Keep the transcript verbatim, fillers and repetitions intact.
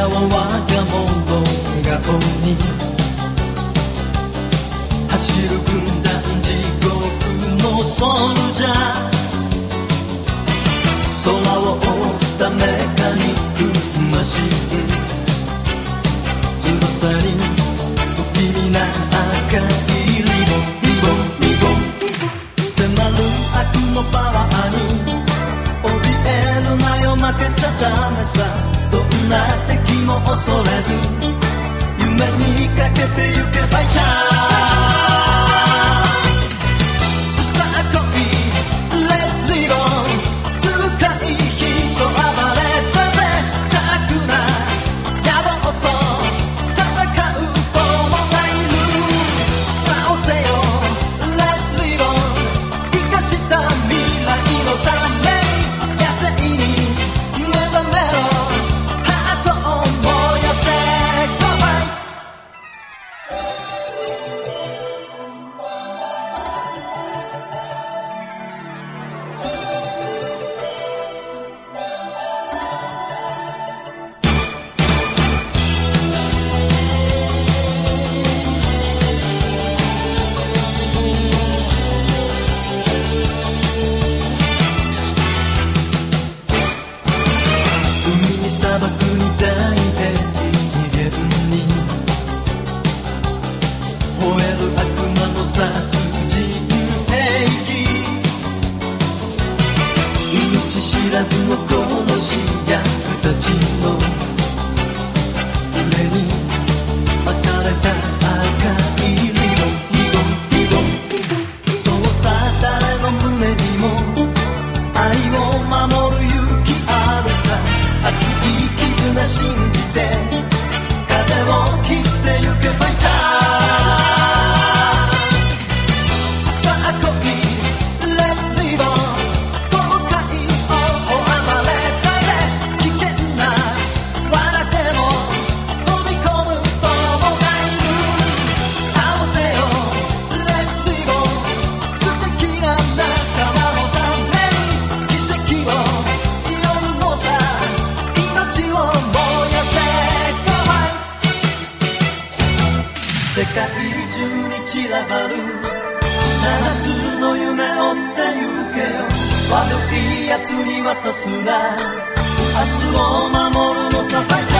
を我が物顔に走る軍団地獄のソルジャー、空を覆ったメカニックマシン、翼に不気味な赤いリボンリボンリボン、迫る悪のパワーに怯えるなよ、負けちゃダメさ、どんな敵も恐れず夢にかけてゆけファイター、さあ来いレッドリボン、使い人暴れたぜ、邪悪な野望と戦う友がいる、直せよレッドリボン、生かした未来のために野生に目覚めろ、ハートを燃やせゴーファイト。海に砂漠に大平原に吠える悪魔の殺人兵器、命知らずの殺し屋たちの腕に巻かれた赤いリボンリボンリボン、そうさ誰の胸にも愛を守る勇気あるさ、熱い絆信じて風を切ってゆけファイター、さあ来いレッドリボン、東海を暴れたぜ、危険な罠でも飛び込む友がいる、倒せよレッドリボン、素敵な仲間のために奇跡を祈るのさ、命を燃やせゴーファイト。世界中に散らばる七つの夢追ってゆけよ、悪いやつに渡すな、明日を守るのさファイター。